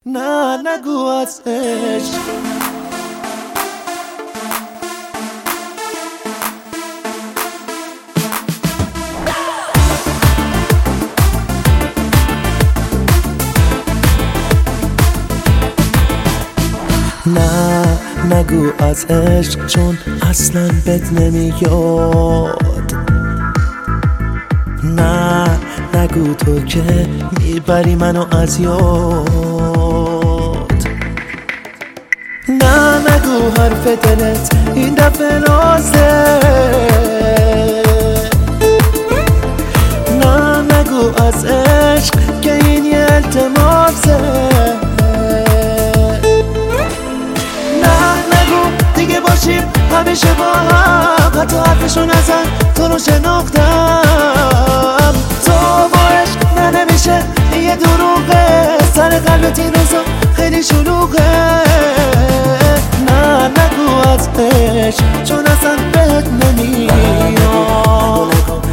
نه نگو از عشق. نه نگو از عشق، چون اصلا بد نمیاد. نه نگو تو که میبری منو از یاد. نه نگو حرف دلت این دفعه رازه. نه نگو از عشق که این یه التماسه. همیشه با هم، حتی حرفشو نزن، تو رو شناختم. تو با عشق نه نمیشه، یه دروغه، سر قلبت این روزا خیلی شلوغه. نه نگو از عشق، چون اصلا بهت نمیاد.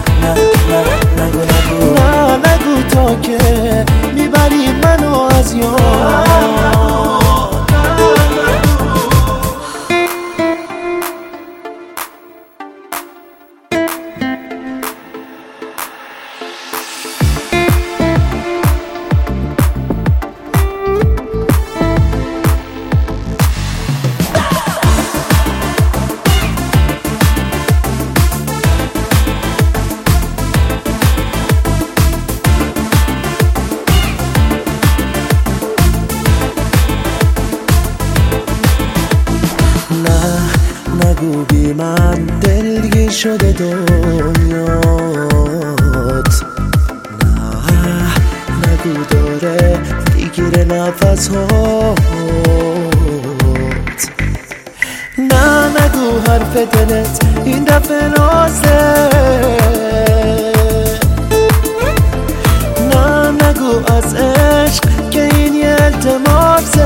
نه نگو تا که میبری منو از یاد. نگو بی من دلگیر شده دنیات. نه نگو داره میگیره نفس هات. نه نگو حرف دلت این دفعه رازه. نه نگو از عشق که این یه التماسه.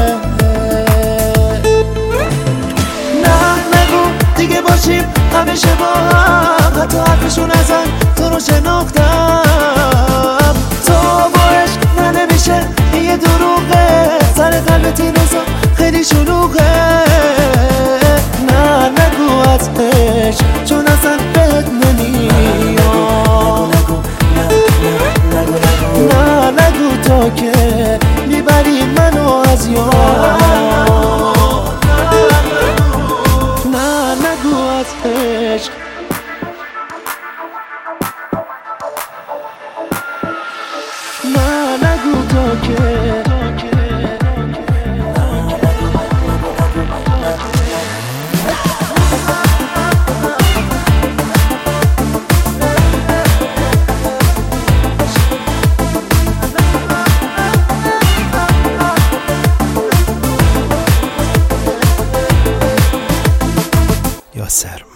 همیشه با هم، حتی حرفشو نزن، تو رو شناختم. تو با عشق نه نمیشه، یه دروغه، سر قلبت این روزا خیلی شلوغه. نه نگو از عشق، چون اصلا بهت نمیاد. نه نگو تا که میبری منو از یاد. عشق. نه نگو تا که یاسر